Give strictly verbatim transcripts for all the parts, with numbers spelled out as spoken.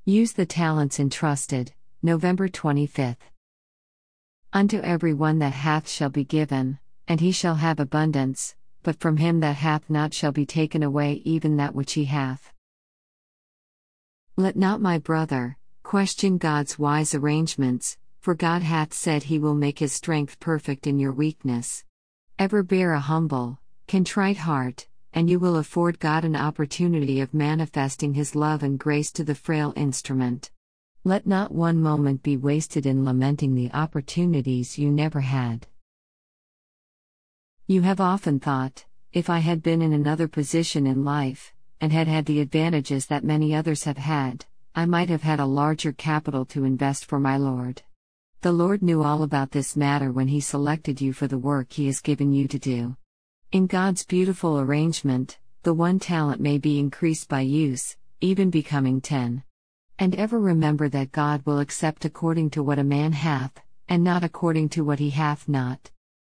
Use the talents entrusted, November twenty-fifth. Unto every one that hath shall be given, and he shall have abundance, but from him that hath not shall be taken away even that which he hath. Let not my brother question God's wise arrangements, for God hath said he will make his strength perfect in your weakness. Ever bear a humble, contrite heart, and you will afford God an opportunity of manifesting his love and grace to the frail instrument. Let not one moment be wasted in lamenting the opportunities you never had. You have often thought, if I had been in another position in life, and had had the advantages that many others have had, I might have had a larger capital to invest for my Lord. The Lord knew all about this matter when he selected you for the work he has given you to do. In God's beautiful arrangement, the one talent may be increased by use, even becoming ten. And ever remember that God will accept according to what a man hath, and not according to what he hath not.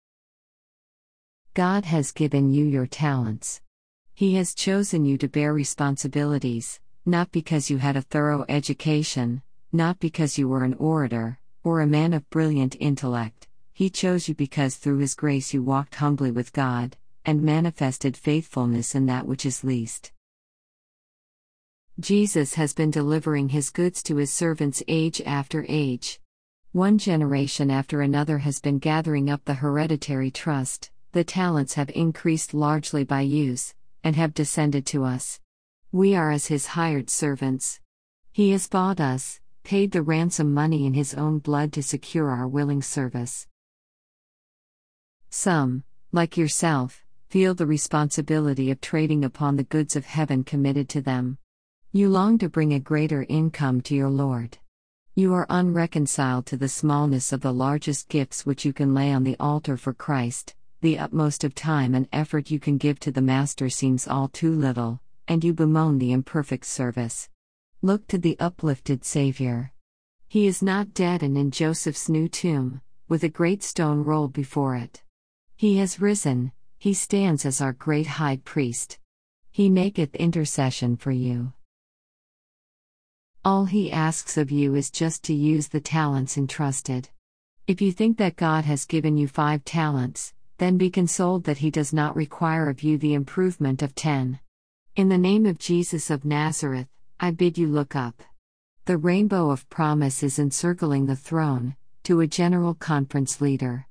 God has given you your talents. He has chosen you to bear responsibilities, not because you had a thorough education, not because you were an orator, or a man of brilliant intellect. He chose you because through his grace you walked humbly with God, and manifested faithfulness in that which is least. Jesus has been delivering his goods to his servants age after age. One generation after another has been gathering up the hereditary trust. The talents have increased largely by use, and have descended to us. We are as his hired servants. He has bought us, paid the ransom money in his own blood to secure our willing service. Some, like yourself, feel the responsibility of trading upon the goods of heaven committed to them. You long to bring a greater income to your Lord. You are unreconciled to the smallness of the largest gifts which you can lay on the altar for Christ. The utmost of time and effort you can give to the Master seems all too little, and you bemoan the imperfect service. Look to the uplifted Savior. He is not dead and in Joseph's new tomb, with a great stone rolled before it. He has risen, he stands as our great high priest. He maketh intercession for you. All he asks of you is just to use the talents entrusted. If you think that God has given you five talents, then be consoled that he does not require of you the improvement of ten. In the name of Jesus of Nazareth, I bid you look up. The rainbow of promise is encircling the throne, to a general conference leader.